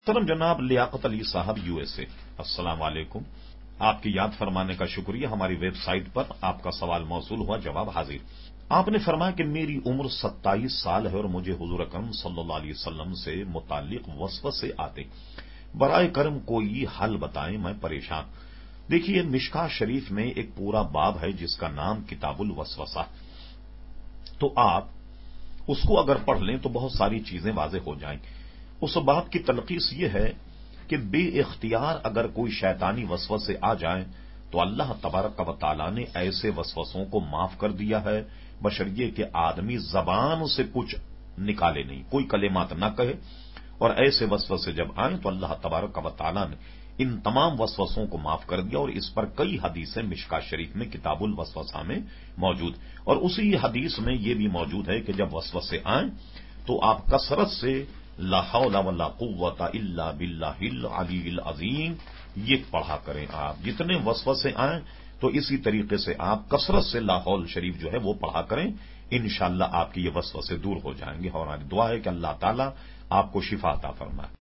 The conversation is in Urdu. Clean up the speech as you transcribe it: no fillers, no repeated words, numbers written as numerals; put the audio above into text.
محترم جناب لیاقت علی صاحب USA، السلام علیکم۔ آپ کی یاد فرمانے کا شکریہ۔ ہماری ویب سائٹ پر آپ کا سوال موصول ہوا، جواب حاضر۔ آپ نے فرمایا کہ میری عمر 27 سال ہے اور مجھے حضور اکرم صلی اللہ علیہ وسلم سے متعلق وسوسے آتے، برائے کرم کوئی حل بتائیں، میں پریشان۔ دیکھیے، مشکاہ شریف میں ایک پورا باب ہے جس کا نام کتاب الوسوسہ، تو آپ اس کو اگر پڑھ لیں تو بہت ساری چیزیں واضح ہو جائیں۔ اس بات کی تلخیص یہ ہے کہ بے اختیار اگر کوئی شیطانی وسوسے آ جائیں تو اللہ تبارک و تعالی نے ایسے وسوسوں کو معاف کر دیا ہے، بشریے کہ آدمی زبان سے کچھ نکالے نہیں، کوئی کلمات نہ کہے، اور ایسے وسوسے جب آئیں تو اللہ تبارک و تعالی نے ان تمام وسوسوں کو معاف کر دیا، اور اس پر کئی حدیثیں مشکاہ شریف میں کتاب الوسوسہ میں موجود، اور اسی حدیث میں یہ بھی موجود ہے کہ جب وسوسے آئیں تو آپ کثرت سے لا حول ولا قوت الا باللہ العلی العظیم یہ پڑھا کریں۔ آپ جتنے وسوسے آئیں تو اسی طریقے سے آپ کثرت سے لا حول شریف جو ہے وہ پڑھا کریں، انشاءاللہ آپ کی یہ وسوسے دور ہو جائیں گے، اور ہماری دعا ہے کہ اللہ تعالیٰ آپ کو شفا عطا فرمائے۔